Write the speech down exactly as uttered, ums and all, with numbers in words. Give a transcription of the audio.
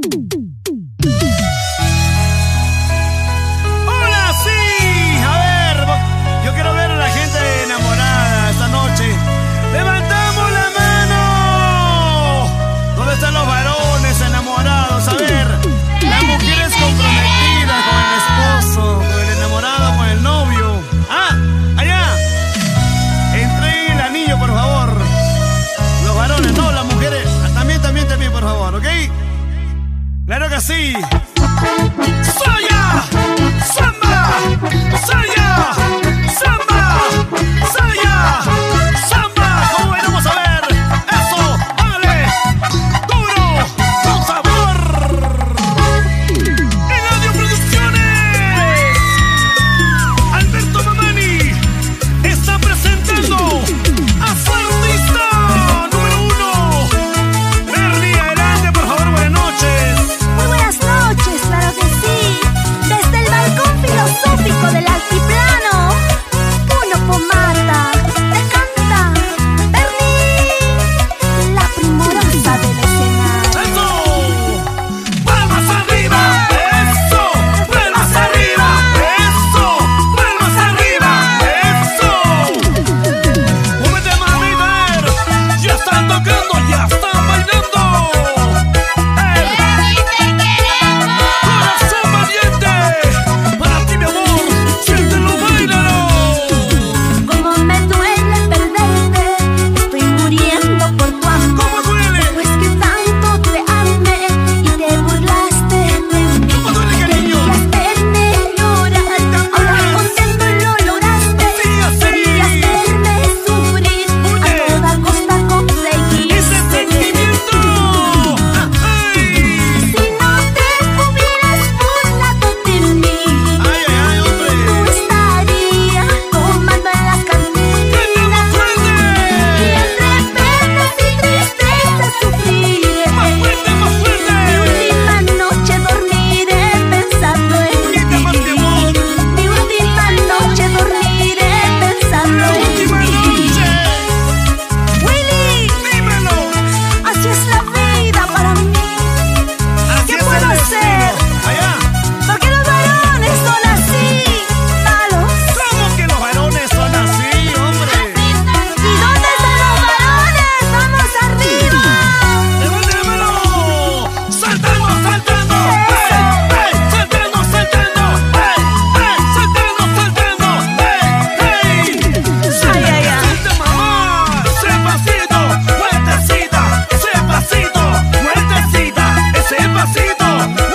¡Hola, sí! A ver, yo quiero ver a la gente enamorada esta noche. ¡Levantamos la mano! ¿Dónde están los varones enamorados? A ver, las mujeres comprometidas con el esposo, con el enamorado, con el novio. ¡Ah! ¡Allá! Entreguen el anillo, por favor. Los varones, no, las mujeres. También, también, también, por favor, ¿ok? ¡Claro que sí! ¡Soya! ¡Samba! ¡Soya! ¡Samba! ¡Soya! ¡Samba! ¿Cómo bailamos? A ver. ¡Eso! ¡Hágale! ¡Duro! ¡Con sabor! ¡Eladio Producciones! Alberto Mamani está presentando a su artista número uno. Bernie, adelante, por favor, buenas noches. Muy buenas noches, claro que sí. Desde el balcón filosófico del altiplano, Puno Pomata te canta Bernie, la primorosa del escenario. ¡Eso! ¡Palmas arriba! ¡Eso! ¡Palmas arriba! ¡Eso! ¡Palmas arriba! ¡Eso! ¡Muévete, mamita! A ver, ya están tocando, ya están bailando. ¡Corazón valiente! Para ti, mi amor, siéntelo, bailalo. Como me duele perderte, estoy muriendo por tu amor. ¿Cómo duele? Pues que tanto te amé y te burlaste de mí. ¿Cómo duele, cariño? Querías verme llorar, ahora contento lo lograste. Sí, así. Querías verme sufrir, Oye. a toda costa conseguiste. ¡Ese sentimiento! ¡Ay! Si no te hubieras burlado de mí, ¡Ay, ay, ay, hombre! tú estarías tomando en las cantinas. ¡Más fuerte! Y entre penas y tristezas sufriré. ¡Más fuerte, más Mi fuerte! última noche dormiré pensando en Grita más, mi amor. ti. Mi última noche dormiré pensando ¡La en última ti. noche! Willy, ¡Dímelo! así es la vida para mí. Así ¿Qué es puedo el hacer? destino. Allá. Porque los varones son así, malos. ¿Cómo que los varones son así, hombre? ¿Y dónde están los varones? ¡Vamos arriba! ¡Levante la mano! ¡Saltando, saltando! ¡Ey, ey! ¡Saltando, saltando! ¡Ey, ey! ¡Saltando, saltando! ¡Ey, ey! Ay, ay, ay. ¡Siente, mamá! ¡Ese pasito! ¡Muertecita! ¡Ese pasito! ¡Muertecita! ¡Ese pasito!